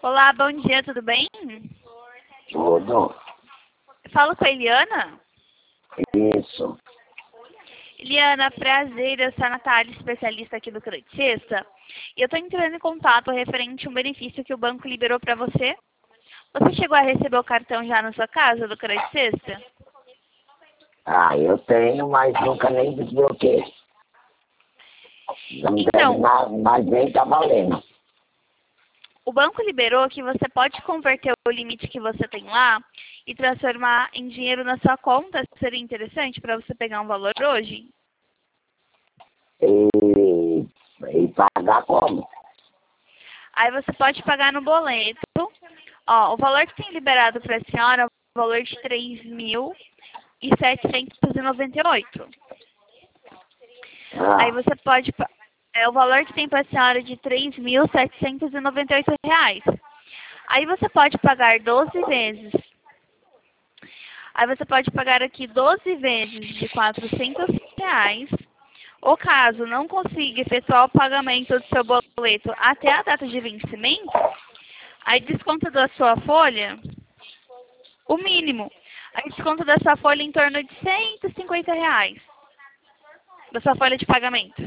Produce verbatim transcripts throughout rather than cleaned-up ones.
Olá, bom dia, tudo bem? Tudo. Eu falo com a Eliana? Isso. Eliana, prazer, eu sou a Natália, especialista aqui do Crédito Sexta. E eu estou entrando em contato referente a um benefício que o banco liberou para você. Você chegou a receber o cartão já na sua casa do Crédito Sexta? Ah, eu tenho, mas nunca nem desbloqueei. Não deve Então, nada, mas nem tá valendo. o banco liberou que você pode converter o limite que você tem lá e transformar em dinheiro na sua conta. Seria interessante para você pegar um valor hoje? E, e pagar como? Aí você pode pagar no boleto. Ó, o valor que tem liberado para a senhora é o valor de três mil setecentos e noventa e oito. Ah, Aí você pode... pa- É o valor que tem para a senhora de três mil setecentos e noventa e oito reais. Aí você pode pagar doze vezes. Aí você pode pagar aqui doze vezes de quatrocentos reais. Ou caso não consiga efetuar o pagamento do seu boleto até a data de vencimento, aí desconta da sua folha o mínimo. Aí desconta da sua folha em torno de cento e cinquenta reais. Da sua folha de pagamento.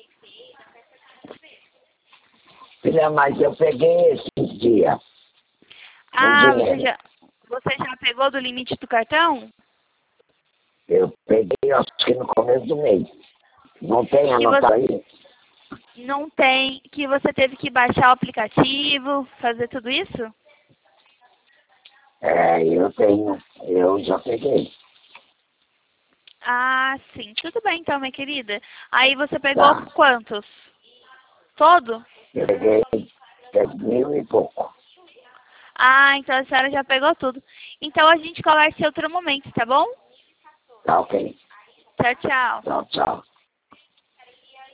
filha, mas eu peguei esses dias. O Ah, você dinheiro. já, você já pegou do limite do cartão? Eu peguei, acho que no começo do mês. Não tem Que anotado você aí? não tem, que você teve que baixar o aplicativo, fazer tudo isso? É, eu tenho. Eu já peguei. Ah, sim. Tudo bem então, minha querida. Aí você pegou Tá. quantos? Todo? Eu peguei dez mil e pouco. Ah, então a senhora já pegou tudo. Então a gente conversa em outro momento, tá bom? Tá ok. Tchau, tchau. Tchau, tchau.